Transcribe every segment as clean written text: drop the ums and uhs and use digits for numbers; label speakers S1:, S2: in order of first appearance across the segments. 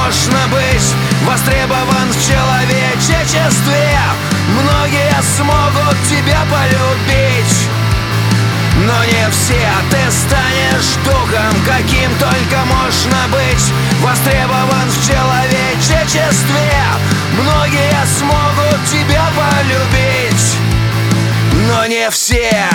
S1: можно быть востребован в человечестве. Многие смогут тебя полюбить, но не все. Ты станешь духом, каким только можно быть востребован в человечестве. Многие смогут тебя полюбить, но не все.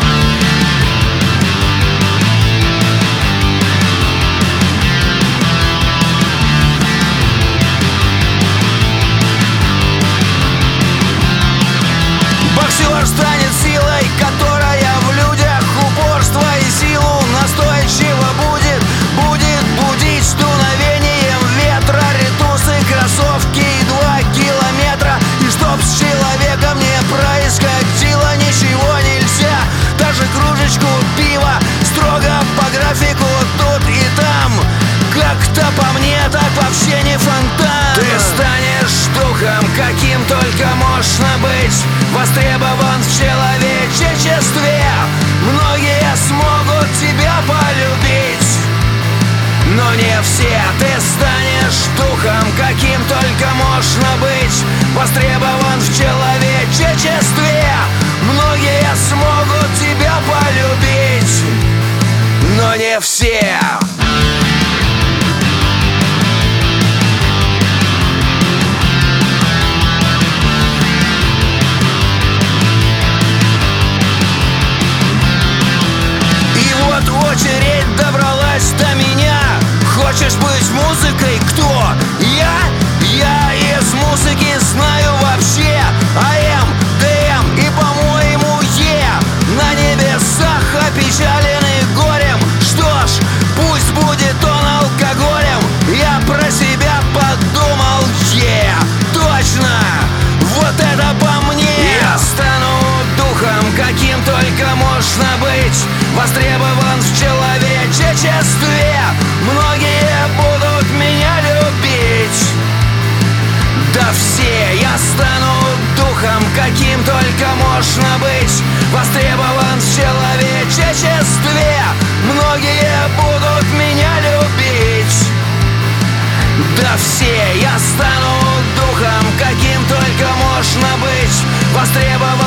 S1: Боксер станет силой, которая в людях упорство и силу настойчиво будет будить дуновением ветра. Ритусы, кроссовки и 2 километра. И чтоб с человеком не происходило ничего нельзя. Даже кружечку пива строго по графику тут и там. Как-то по мне так вообще не фонтан. Ты станешь духом, каким только можно быть востребован в человечестве. Многие смогут тебя полюбить, но не все. Ты станешь духом, каким только можно быть востребован в человечестве. Многие смогут тебя полюбить, но не все. Очередь добралась до меня. Хочешь быть музыкой? Кто? Я из музыки знаю вообще АМ, ДМ и, по-моему, Е. На небесах опечаленный горем. Что ж, пусть будет он алкоголем. Я про себя подумал, точно, вот это по мне. Я стану духом, каким только можно быть востребован в человечестве. Многие будут меня любить, да все. Я стану духом, каким только можно быть востребован в человечестве. Многие будут меня любить, да все. Я стану духом, каким только можно быть востребован